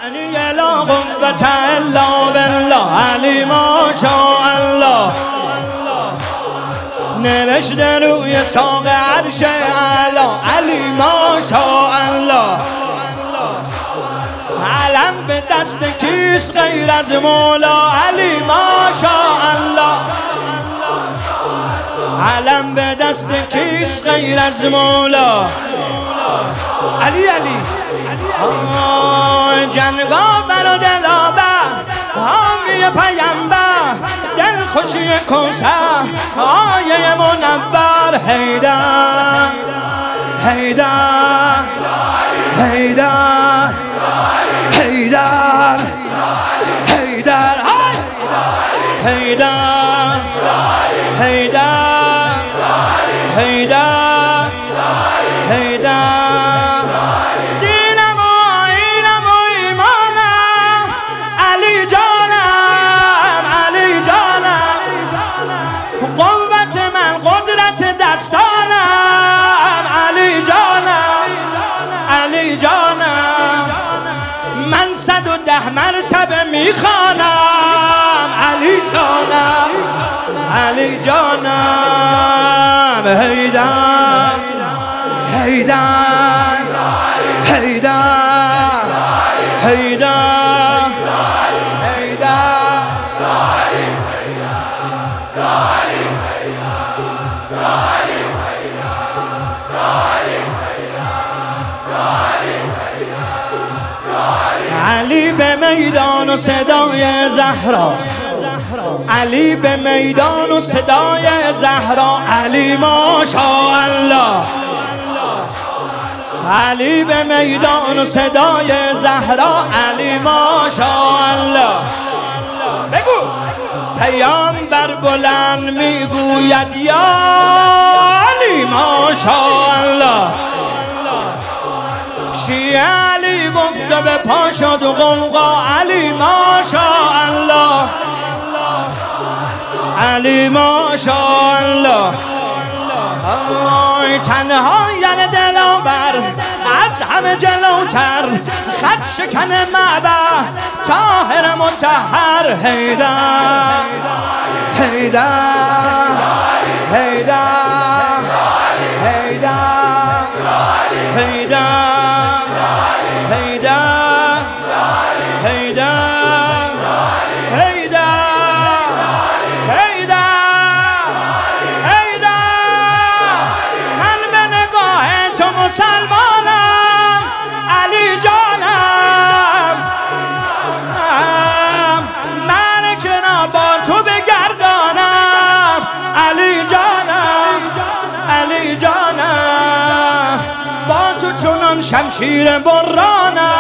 علی لا قوة الا بالله، علی ماشاءالله. نوشته روی ساق عرش اعلی، علی ماشاءالله. علم به دست کیست غیر از مولا، علی ماشاءالله. علم به دست کیست غیر از مولا، علی علی. جنگاور و دلاور، حامی پیمبر، دل خوشی کوثر، آیه منور. حیدر حیدر حیدر حیدر حیدر حیدر حیدر حیدر حیدر. دینم و آیینم و ایمانم، علی جانم علی جانم. قوت من قدرت دستانم، علی جانم علی جانم. من 110 مرتبه میخوانم، علی جانم علی جانم. حیدر حیدر حیدر حیدر علی به میدان و صدای زهرا، علی به میدان و صدای زهرا، علی ماشاءالله. علی به میدان و صدای زهرا، علی ماشاءالله. بگو پیامبر بلند میگوید یا علی ماشاءالله. شیعه علی گفته به پا شد و قوقا، علی ماشاءالله. علی ماشاءالله. تنها یعنی دلاور، از همه جلوتر، خط شکن معبد، طاهر مطهر. حیدر حیدر حیدر حیدر حیدر حیدر حیدر مسلمانم، علی جانم. من چرا با تو بگردانم، علی جانم علی جانم. با تو چنان شمشیر برانم،